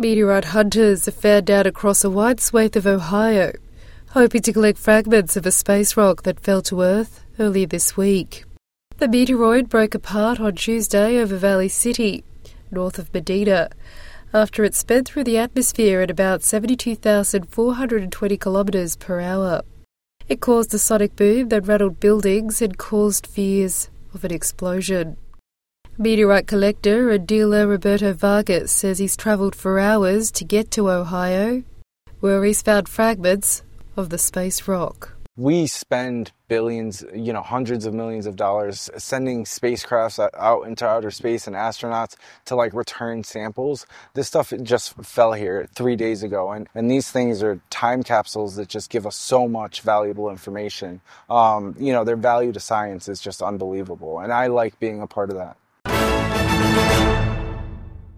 Meteorite hunters have found out across a wide swathe of Ohio, hoping to collect fragments of a space rock that fell to Earth earlier this week. The meteoroid broke apart on Tuesday over Valley City, north of Medina, after it sped through the atmosphere at about 72,420 kilometers per hour. It caused a sonic boom that rattled buildings and caused fears of an explosion. Meteorite collector and dealer Roberto Vargas says he's travelled for hours to get to Ohio, where he's found fragments of the space rock. We spend billions, hundreds of millions of dollars sending spacecrafts out into outer space and astronauts to return samples. This stuff just fell here 3 days ago. And these things are time capsules that just give us so much valuable information. Their value to science is just unbelievable. And I like being a part of that.